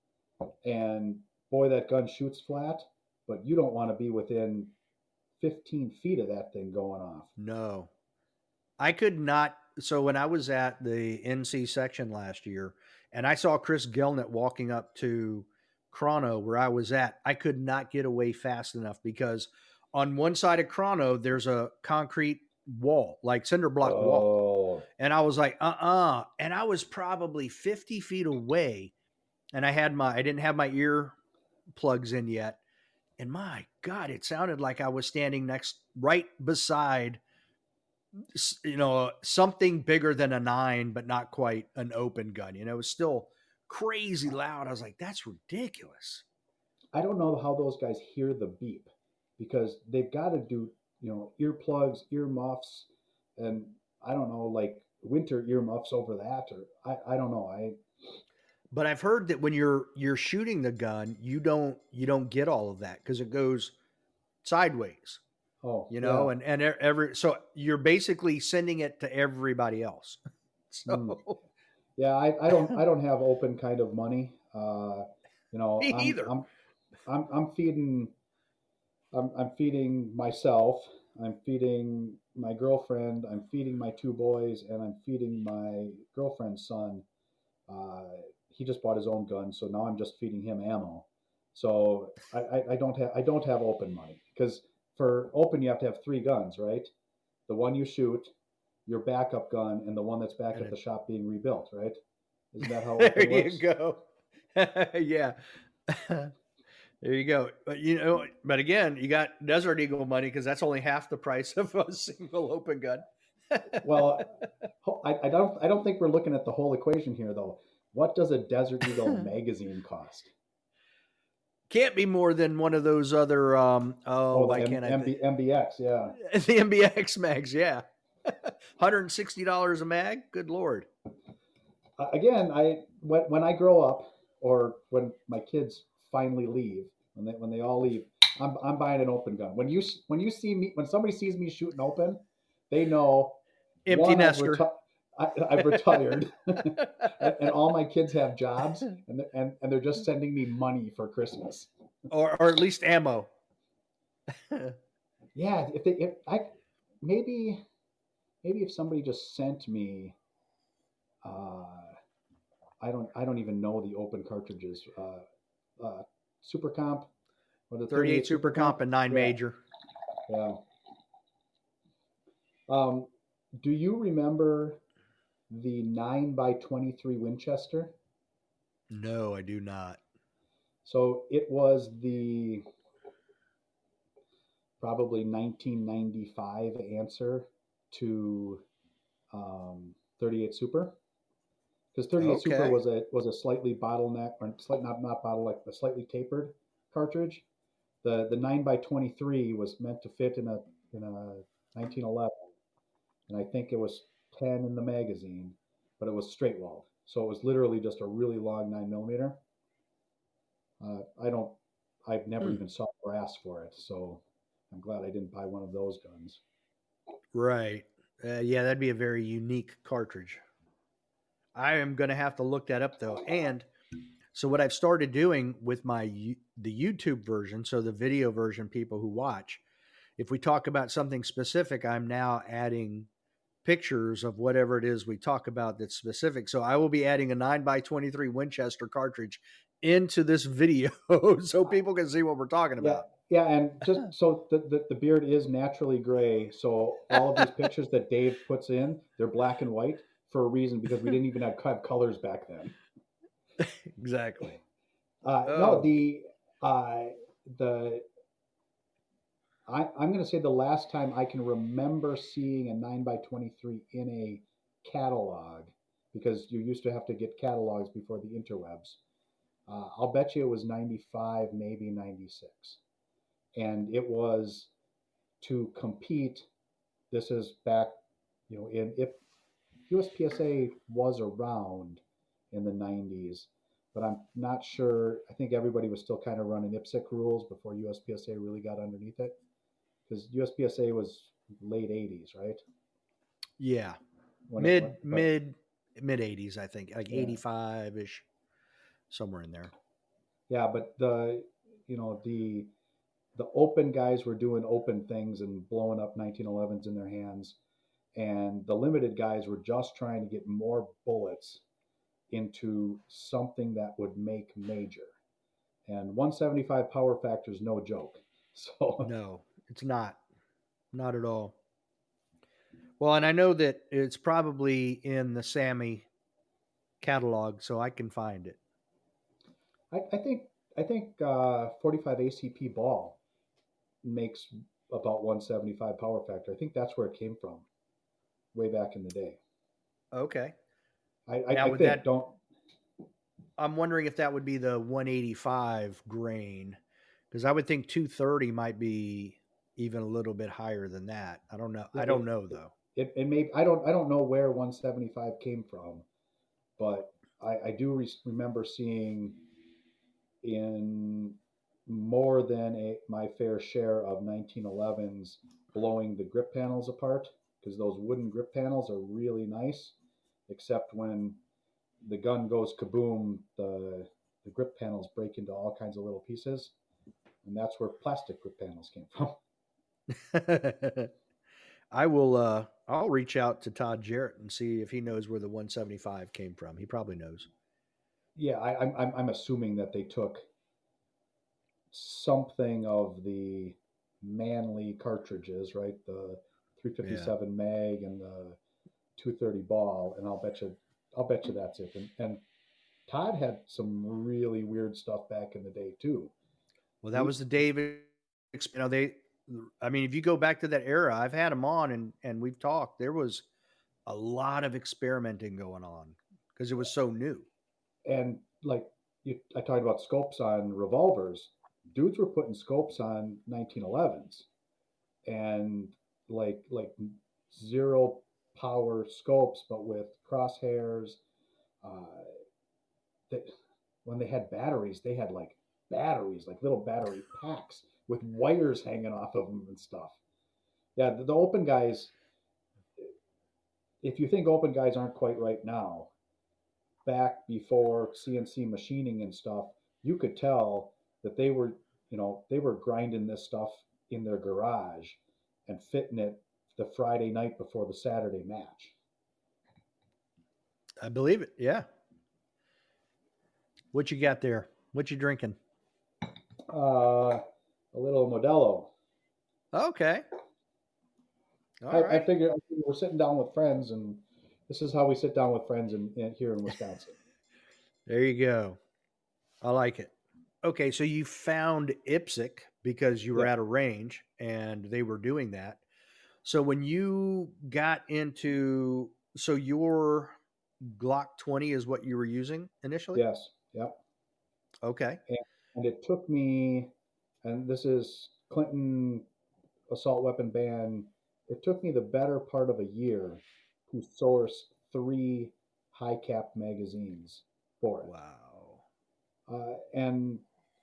and boy, that gun shoots flat. But you don't want to be within fifteen feet of that thing going off. No, I could not. So when I was at the N C section last year, and I saw Chris Gelnett walking up to Chrono where I was at, I could not get away fast enough because on one side of Chrono there's a concrete wall, like cinder block oh. wall, and I was like, uh, uh-uh. uh, and I was probably fifty feet away, and I had my, I didn't have my ear plugs in yet, and my God, it sounded like I was standing next, right beside, you know, something bigger than a nine, but not quite an open gun. You know, it was still crazy loud. I was like, that's ridiculous. I don't know how those guys hear the beep because they've got to do, you know, earplugs, ear muffs, and I don't know, like winter earmuffs over that, or I, I don't know. I But I've heard that when you're you're shooting the gun, you don't you don't get all of that because it goes sideways. oh You know, yeah. and and e- every so you're basically sending it to everybody else. So Mm. Yeah, I, I don't I don't have open kind of money. Uh, you know, me I'm either. I'm I'm I'm feeding I'm I'm feeding myself. I'm feeding my girlfriend. I'm feeding my two boys, and I'm feeding my girlfriend's son. Uh, he just bought his own gun, so now I'm just feeding him ammo. So I, I, I don't have I don't have open money because for open you have to have three guns, right? The one you shoot, your backup gun, and the one that's back And at the it, shop being rebuilt, right? Isn't that how there open you works? go. Yeah. There you go. But you know, but again, you got Desert Eagle money because that's only half the price of a single open gun. Well, I, I don't I don't think we're looking at the whole equation here though. What does a Desert Eagle magazine cost? Can't be more than one of those other. Um, oh, Oh, the why M- can't I? Th- MB, M B X, yeah. the M B X mags, yeah, one hundred sixty dollars a mag. Good lord. Uh, again, I when, when I grow up, or when my kids finally leave, when they when they all leave, I'm I'm buying an open gun. When you when you see me when somebody sees me shooting open, they know Empty one I've nester. retired. I've retired, and, and all my kids have jobs, and they're, and and they're just sending me money for Christmas. or or at least ammo. Yeah, if they if I maybe maybe if somebody just sent me, uh, I don't I don't even know the open cartridges. Uh, uh, Super Comp, or the thirty-eight thirty-eight Super Super Comp. Comp and nine Yeah, Major. yeah. Um, do you remember the nine by twenty-three Winchester? No, I do not. So it was the probably nineteen ninety-five answer to um, thirty-eight Super, because thirty-eight Super Okay. was a was a slightly bottleneck, or slight not not bottleneck, but slightly tapered cartridge. The the nine by twenty-three was meant to fit in a in a nineteen eleven, and I think it was ten in the magazine, but it was straight walled, so it was literally just a really long nine millimeter. Uh, I don't. I've never Hmm. even saw brass for it, so I'm glad I didn't buy one of those guns. Right. Uh, yeah, that'd be a very unique cartridge. I am going to have to look that up though. And so what I've started doing with my the YouTube version, so the video version, people who watch, if we talk about something specific, I'm now adding pictures of whatever it is we talk about that's specific. So I will be adding a nine by twenty-three Winchester cartridge into this video so people can see what we're talking Yeah, about. yeah, and just so the, the the beard is naturally gray, so all of these pictures that Dave puts in, they're black and white for a reason because we didn't even have, have colors back then. Exactly. Uh, no, Oh, the uh, the I, I'm going to say the last time I can remember seeing a nine by twenty-three in a catalog, because you used to have to get catalogs before the interwebs. Uh, I'll bet you it was ninety-five, maybe ninety-six. And it was to compete. This is back, you know, in if U S P S A was around in the nineties, but I'm not sure. I think everybody was still kind of running I P S C rules before U S P S A really got underneath it, because U S P S A was late eighties, right? yeah. When it went, Mid but mid mid eighties, I think, like yeah, eighty-five ish, somewhere in there. yeah, but the you know the the open guys were doing open things and blowing up nineteen elevens in their hands, and the limited guys were just trying to get more bullets into something that would make major. And one seventy-five power factor is no joke. So No, it's not. Not at all. Well, and I know that it's probably in the Sammy catalog, so I can find it. I, I think I think uh, forty-five A C P ball makes about one seventy-five power factor. I think that's where it came from way back in the day. Okay. I, I, Now I would think that don't. I'm wondering if that would be the one eighty-five grain, because I would think two thirty might be even a little bit higher than that. I don't know. Yeah, I don't it, know it, though. it, it may I don't I don't know where one seventy-five came from, but I, I do re- remember seeing in more than a, my fair share of nineteen elevens blowing the grip panels apart, because those wooden grip panels are really nice, except when the gun goes kaboom, the the grip panels break into all kinds of little pieces, and that's where plastic grip panels came from. I will uh I'll reach out to Todd Jarrett and see if he knows where the one seventy-five came from. He probably knows. Yeah, I, I'm I'm assuming that they took something of the Manly cartridges, right? The Yeah. three fifty-seven mag and the two thirty ball, and I'll bet you, I'll bet you that's it. And, and Todd had some really weird stuff back in the day too. Well, that He was the David. You know, they. I mean, if you go back to that era, I've had him on and and we've talked. There was a lot of experimenting going on because it was so new. and like you, I talked about scopes on revolvers. Dudes were putting scopes on nineteen elevens, and like like zero power scopes, but with crosshairs. Uh, that when they had batteries, they had like batteries, like little battery packs with wires hanging off of them and stuff. Yeah, the, the open guys. If you think open guys aren't quite right now, back before C N C machining and stuff, you could tell that they were, you know, they were grinding this stuff in their garage and fitting it the Friday night before the Saturday match. I believe it. Yeah. What you got there? What you drinking? Uh, a little Modelo. Okay. I, All I right. figured we're sitting down with friends, and this is how we sit down with friends in, in here in Wisconsin. There you go. I like it. Okay, so you found I P S C because you were Yep. at a range and they were doing that. So when you got into so your Glock twenty is what you were using initially? Yes. Yep. Okay. And, and it took me, and this is Clinton assault weapon ban. It took me the better part of a year to source three high cap magazines for it. Wow. Uh, and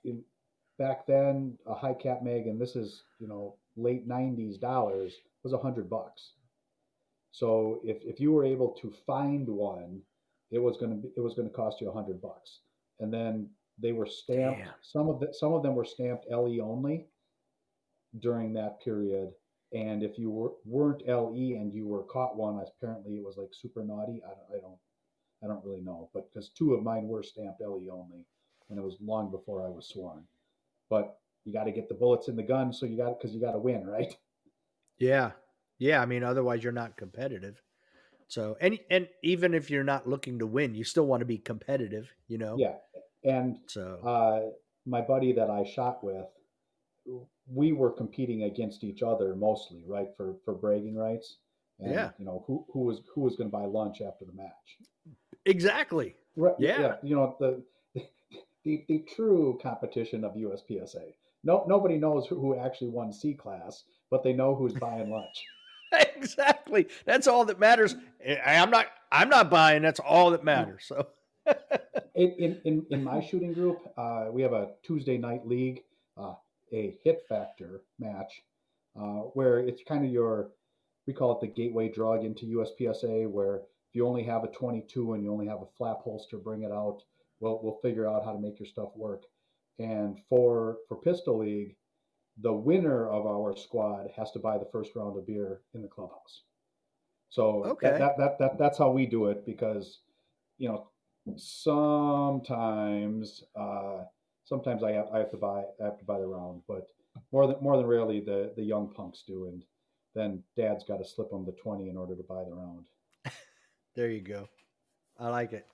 in back then, a high cap mag, and this is, you know, late nineties dollars, was a hundred bucks. So if, if you were able to find one, it was going to be, it was going to cost you a hundred bucks. And then they were stamped. Damn. Some of the, some of them were stamped L E only during that period. And if you were, weren't L E and you were caught one, apparently it was like super naughty. I don't, I don't, I don't really know, but because two of mine were stamped L E only, and it was long before I was sworn. But you got to get the bullets in the gun, so you got because you got to win, right? Yeah. Yeah. I mean, otherwise you're not competitive. So, and, and even if you're not looking to win, you still want to be competitive, you know? Yeah. And So, uh, my buddy that I shot with, we were competing against each other mostly, right, for for bragging rights, and yeah, you know who who was who was going to buy lunch after the match. exactly. Right? Yeah. Yeah. You know the the the true competition of U S P S A. No, nobody knows who, who actually won C class, but they know who's buying lunch. Exactly. That's all that matters. I- I'm not, I'm not buying. That's all that matters. So, In in in, in my shooting group, uh, we have a Tuesday night league, uh, a hit factor match, uh, where it's kind of your, we call it the gateway drug into U S P S A, where if you only have a twenty-two and you only have a flap holster, bring it out. We'll we'll figure out how to make your stuff work. And for for pistol league, the winner of our squad has to buy the first round of beer in the clubhouse. So that okay. that that, that that's how we do it, because you know sometimes uh, sometimes I have I have to buy I have to buy the round, but more than more than rarely the the young punks do, and then dad's got to slip them the twenty in order to buy the round. There you go. I like it.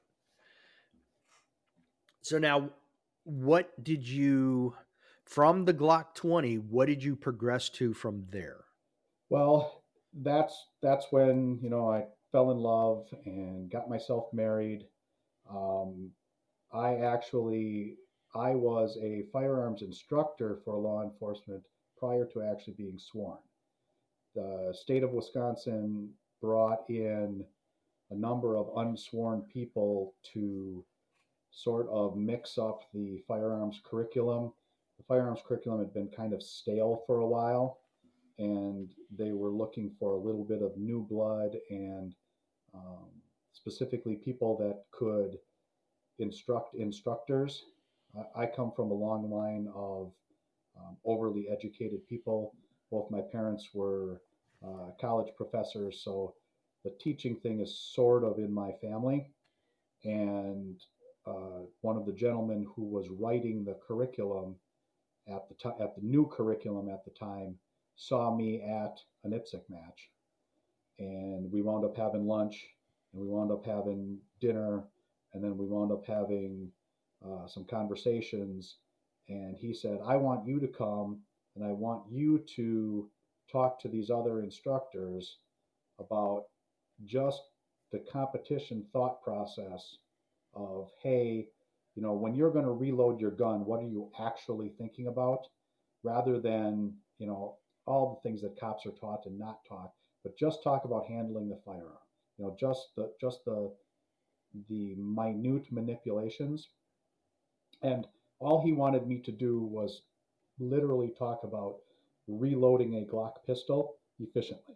So now, what did you, from the Glock twenty, what did you progress to from there? Well, that's that's when you know I fell in love and got myself married. Um, I actually I was a firearms instructor for law enforcement prior to actually being sworn. The state of Wisconsin brought in a number of unsworn people to sort of mix up the firearms curriculum. The firearms curriculum had been kind of stale for a while, and they were looking for a little bit of new blood and um, specifically people that could instruct instructors. I, I come from a long line of um, overly educated people. Both my parents were uh, college professors, so the teaching thing is sort of in my family. And uh, one of the gentlemen who was writing the curriculum at the time, at the new curriculum at the time, saw me at an I P S C match, and we wound up having lunch, and we wound up having dinner, and then we wound up having uh, some conversations. And he said, I want you to come and I want you to talk to these other instructors about just the competition thought process of, hey, you know, when you're going to reload your gun, what are you actually thinking about, rather than, you know, all the things that cops are taught and not taught, but just talk about handling the firearm. You know, just the just the the minute manipulations. And all he wanted me to do was literally talk about reloading a Glock pistol efficiently.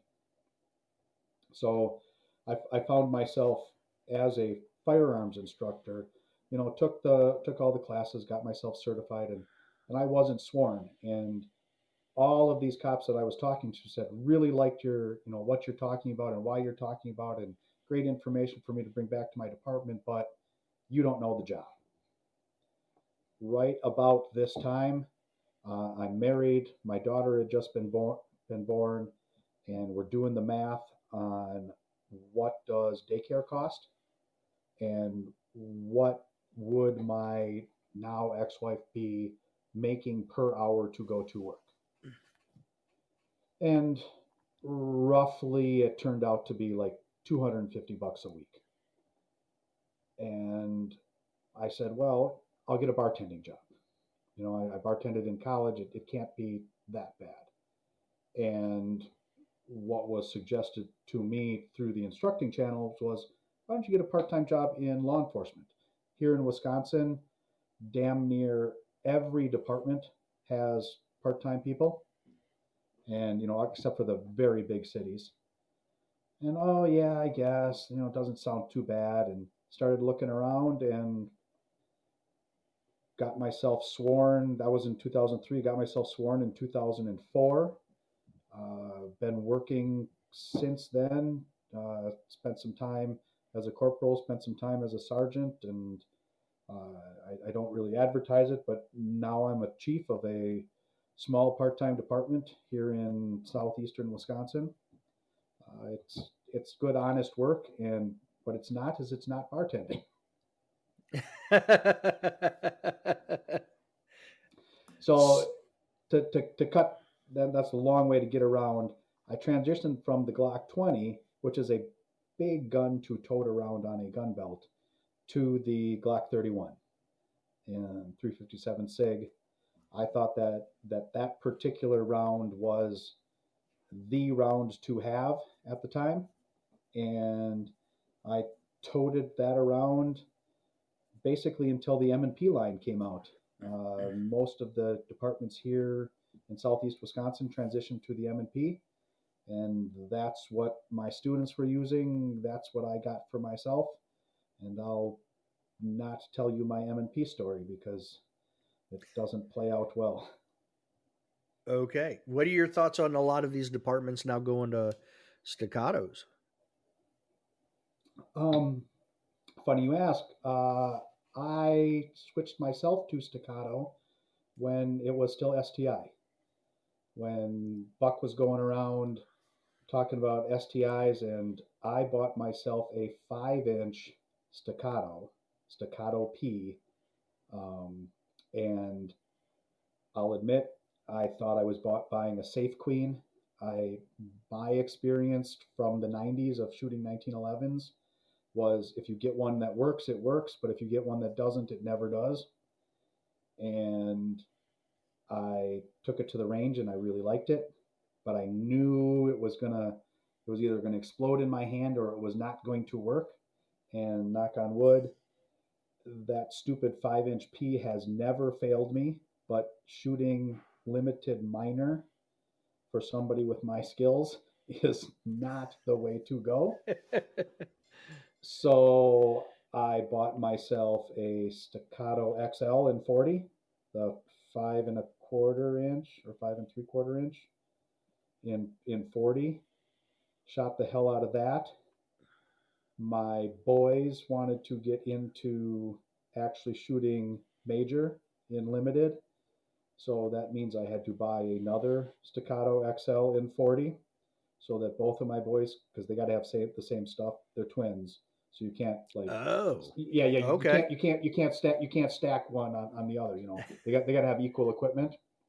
So I, I found myself as a firearms instructor, you know, took the took all the classes, got myself certified, and and I wasn't sworn. And all of these cops that I was talking to said really liked your, you know, what you're talking about and why you're talking about, and great information for me to bring back to my department, but you don't know the job. Right about this time, uh, I'm married. My daughter had just been born, been born, and we're doing the math on what does daycare cost and what would my now ex-wife be making per hour to go to work. And roughly it turned out to be like two hundred fifty bucks a week. And I said, well, I'll get a bartending job. You know, I, I bartended in college. It, it can't be that bad. And what was suggested to me through the instructing channels was, why don't you get a part-time job in law enforcement? Here in Wisconsin, damn near every department has part-time people, and you know, except for the very big cities. And oh yeah, I guess you know it doesn't sound too bad. And started looking around and got myself sworn. That was in two thousand three. Got myself sworn in two thousand four. Uh, been working since then. Uh, spent some time as a corporal. Spent some time as a sergeant, and uh, I, I don't really advertise it, but now I'm a chief of a small part-time department here in southeastern Wisconsin. Uh, it's it's good, honest work, and what it's not is it's not bartending. So to, to, to cut that, that's a long way to get around. I transitioned from the Glock twenty, which is a big gun to tote around on a gun belt, to the Glock thirty-one and three fifty-seven SIG. I thought that that that particular round was the round to have at the time, and I toted that around basically until the M and P line came out. Uh, most of the departments here in southeast Wisconsin transitioned to the M and P, and that's what my students were using. That's what I got for myself, and I'll not tell you my M and P story because it doesn't play out well. Okay. What are your thoughts on a lot of these departments now going to staccatos? Um, funny you ask. Uh, I switched myself to staccato when it was still S T I. When Buck was going around talking about S T Is, and I bought myself a five inch staccato, staccato P. Um, and I'll admit, I thought I was bought, buying a safe queen. I, my experience from the nineties of shooting nineteen elevens was if you get one that works, it works, but if you get one that doesn't, it never does. And I took it to the range and I really liked it, but I knew it was gonna, it was either gonna explode in my hand or it was not going to work. And knock on wood, that stupid five inch P has never failed me, but shooting limited minor for somebody with my skills is not the way to go. So I bought myself a Staccato X L in forty, the five and a quarter inch or five and three quarter inch in in forty. Shot the hell out of that. My boys wanted to get into actually shooting major in limited, so that means I had to buy another Staccato X L in forty, so that both of my boys, because they got to have same, the same stuff, they're twins, so you can't like, Oh, yeah, yeah, you okay. can't, you can't, you can't stack, you can't stack one on, on the other. You know, they got they got to have equal equipment.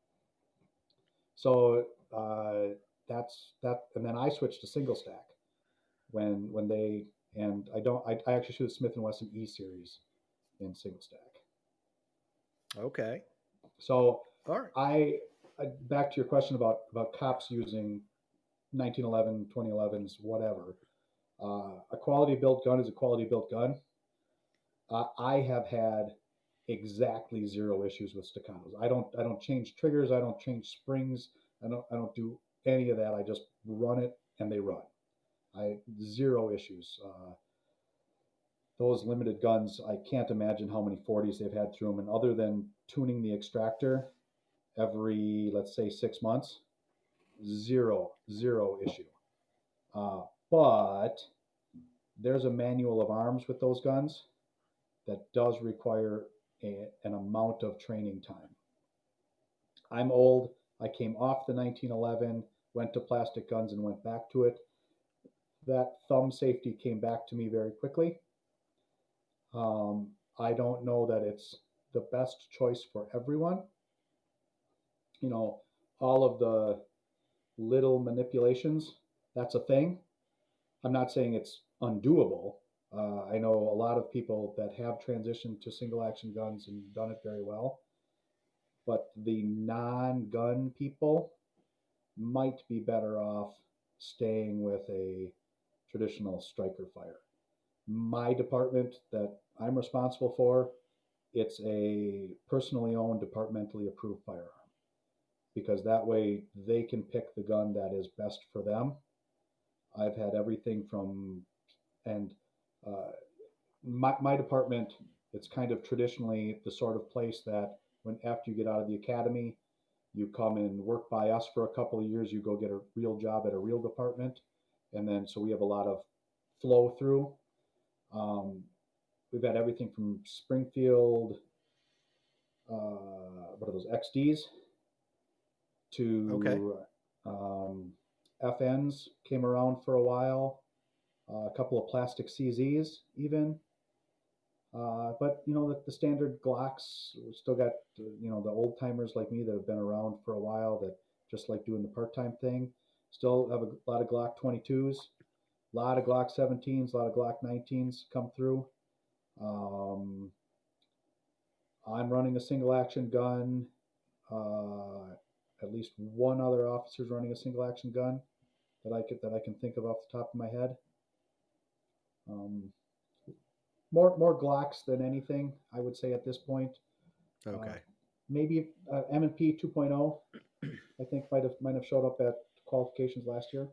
So uh, that's that, and then I switched to single stack when when they and I don't I, I actually shoot a Smith and Wesson E series in single stack. Okay. So All right. I, I back to your question about about cops using nineteen eleven, twenty elevens, whatever. Uh, a quality built gun is a quality built gun. Uh, I have had exactly zero issues with staccatos. I don't I don't change triggers. I don't change springs. I don't I don't do any of that. I just run it and they run. I zero issues. Uh, those limited guns, I can't imagine how many forties they've had through them. And other than tuning the extractor every, let's say, six months, zero, zero issue. Uh, but there's a manual of arms with those guns that does require a, an amount of training time. I'm old. I came off the nineteen eleven, went to plastic guns and went back to it. That thumb safety came back to me very quickly. Um, I don't know that it's the best choice for everyone. You know, all of the little manipulations, that's a thing. I'm not saying it's undoable. Uh, I know a lot of people that have transitioned to single action guns and done it very well. But the non gun people might be better off staying with a traditional striker fire. My department that I'm responsible for, it's a personally owned, departmentally approved firearm, because that way they can pick the gun that is best for them. I've had everything from, and uh, my, my department, it's kind of traditionally the sort of place that when after you get out of the academy, you come and work by us for a couple of years, you go get a real job at a real department. And then, so we have a lot of flow through. Um, we've had everything from Springfield, uh, what are those, X Ds, to Okay. um, F Ns came around for a while, uh, a couple of plastic C Zs even. Uh, but you know, the, the standard Glocks, we still got, you know, the old timers like me that have been around for a while that just like doing the part-time thing. Still have a lot of Glock twenty-twos, a lot of Glock seventeens, a lot of Glock nineteens come through. Um, I'm running a single action gun. Uh, at least one other officer's running a single action gun that I could, that I can think of off the top of my head. Um, more more Glocks than anything, I would say at this point. Okay. Uh, maybe uh, M and P two point oh, I think might have might have showed up at qualifications last year.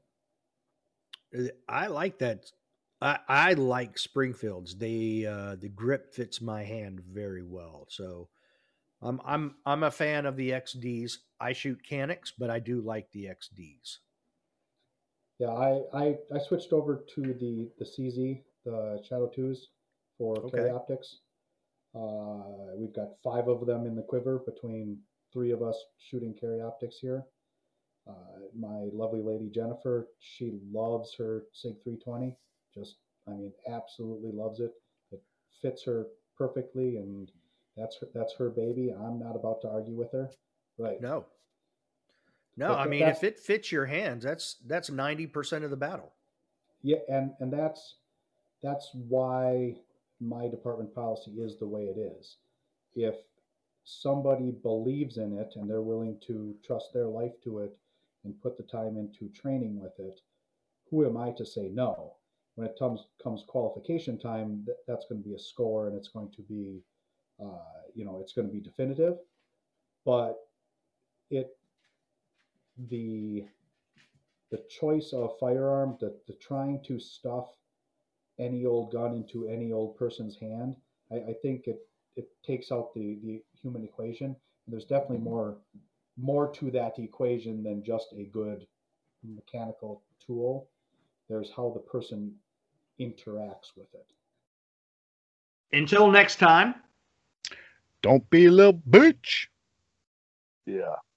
I like that. I, I like Springfields. They uh, the grip fits my hand very well. So I'm I'm I'm a fan of the X Ds. I shoot Canics, but I do like the X Ds. Yeah, I, I, I switched over to the the C Z, the Shadow twos for Okay. carry optics. Uh, we've got five of them in the quiver between three of us shooting carry optics here. Uh, my lovely lady Jennifer, she loves her Sig three twenty. Just, I mean, absolutely loves it. It fits her perfectly, and that's her, that's her baby. I'm not about to argue with her. Right. No. No, But I that, mean that's if it fits your hands, that's that's ninety percent of the battle. yeah, and and that's that's why my department policy is the way it is. If somebody believes in it and they're willing to trust their life to it and put the time into training with it, who am I to say no? When it comes comes qualification time, th- that's going to be a score, and it's going to be, uh, you know, it's going to be definitive. But it the the choice of firearm, the, the trying to stuff any old gun into any old person's hand, I, I think it it takes out the the human equation. And there's definitely more more to that equation than just a good mechanical tool. There's how the person interacts with it. Until next time, don't be a little bitch. Yeah.